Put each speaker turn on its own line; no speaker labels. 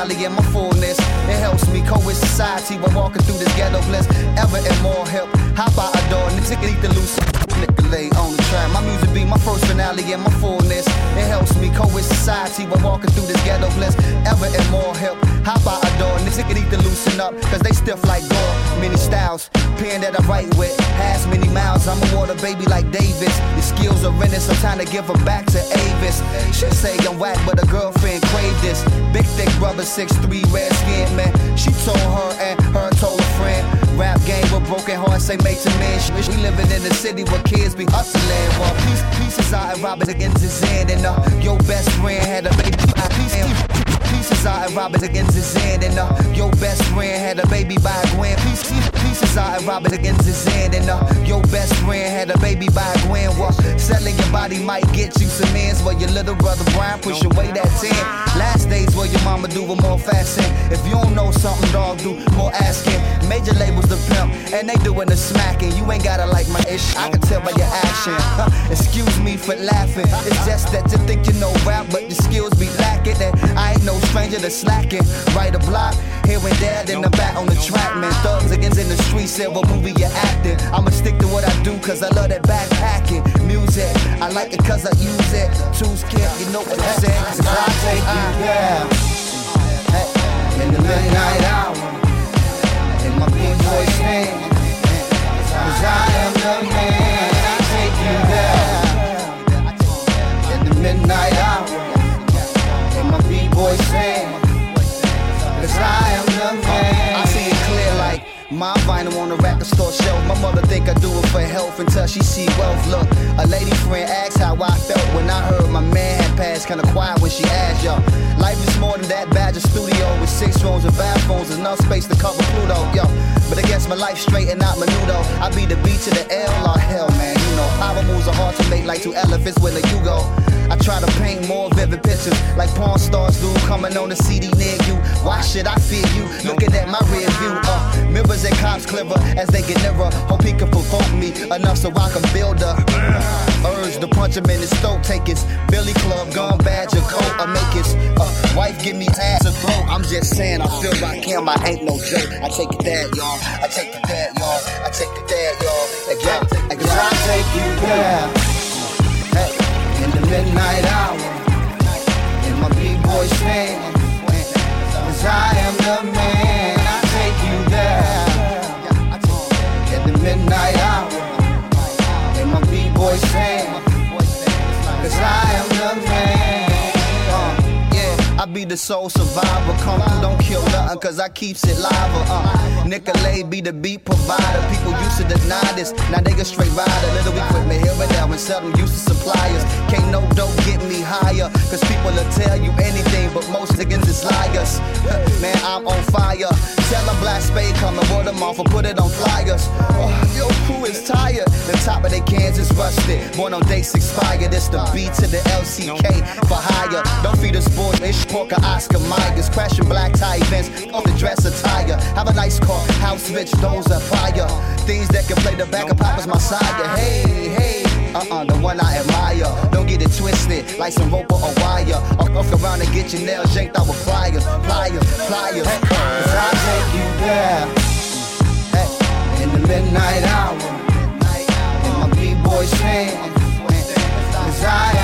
finale in my fullness. It helps me cope with society while walking through this ghetto bliss. Ever and more help. Hop out a door, nigga need to lose. Nicolay on the track. My music be my first finale in my fullness. It helps me cope with society while walking through this ghetto bliss. Ever and more help. Hop out a door, nigga need to loosen up, cause they stiff like gore. Many styles, pen that I write with, has many miles. I'm a water baby like Davis. The skills are rented, so time to give them back to Avis. She say I'm whack, but a girlfriend crave this. Big thick brother, 6'3", red skin man. She told her and her told a friend. Rap game with broken hearts, say make to men. We living in the city where kids be hustling. Well, pieces out and robbing against his end. And your best friend had a baby. Pieces out and robbing against his end. And your best friend had a baby by Gwen. Pieces out and robbing against his end. And your best friend had a baby by Gwen. Well, selling your body might get you some ends. Well, your little brother Brian push away that 10. Last days what your mama do with more fasting. If you don't know something, dog, do more asking. Major labels the pimp, and they doing the smacking. You ain't gotta like my ish, I can tell by your action. Excuse me for laughing. It's just that you think you know rap, but your skills be lacking. And I ain't no stranger to slacking. Right a block, here and there, then the back on the track, man. Thugs against in the streets, said what movie you acting. I'ma stick to what I do, cause I love that backpacking. Music, I like it cause I use it. Two's kid, you know what I'm saying? Cause I take you there. Hey, in the midnight hour. My big boy stand, cause I am the man. I take you there in the midnight hour. And my big boy stand, cause I am the man. I see it clear like my vinyl on the record store shelf. My mother think I do it for health until she see wealth. Look, a lady friend asked how I felt when I heard my man had passed. Kinda quiet when she asked, yo. Life is more than that Badger studio with 6 rooms and bathrooms, enough space to cover Pluto, yo. But I guess my life straight and not menudo. I be the B to the L, or hell, man, you know. Power moves are hard to make like 2 elephants with a Hugo. I try to paint more vivid pictures like porn stars do, coming on the CD near you. Why should I fear you? Looking at my rear view, mirrors and cops clever as they get nearer. Hope he can provoke me enough so I can build a urge to punch him in his throat. Take his Billy Club, gun badge, a coat, or make his wife give me ass a throat. I'm just saying, I feel like him, I ain't no joke. I take it there, y'all. I take it there, y'all. I take it there, y'all. Cause I take you there. Hey, in the midnight hour. And my B-boy stand. Cause I am the man. I take you there. In the midnight hour. And my B-boy stand. Cause I am the man. I be the soul survivor. Come through, don't kill nothing, cause I keeps it live. Nicolay be the beat provider. People used to deny this, now they get straight rider. Little equipment here and there and sell them used to suppliers. Can't no dope get me higher, cause people will tell you anything, but most niggas is liars. Man, I'm on fire. Tell them Black Spade come and word them off or put it on flyers. Your crew is tired, the top of their cans is rusted. Born on dates expired, it's the B to the LCK for hire. Don't feed us boys, ish pork or Oscar Myers. Crashing black tie events, off the dress attire. Have a nice car, house rich, those are fire. Things that can play the back of Papa's Messiah. Hey, hey. The one I admire. Don't get it twisted like some rope or a wire. Off around and get your nails yanked out with pliers. Hey, cause I take you there. Hey, in the midnight hour. And my B-boy stand. Cause I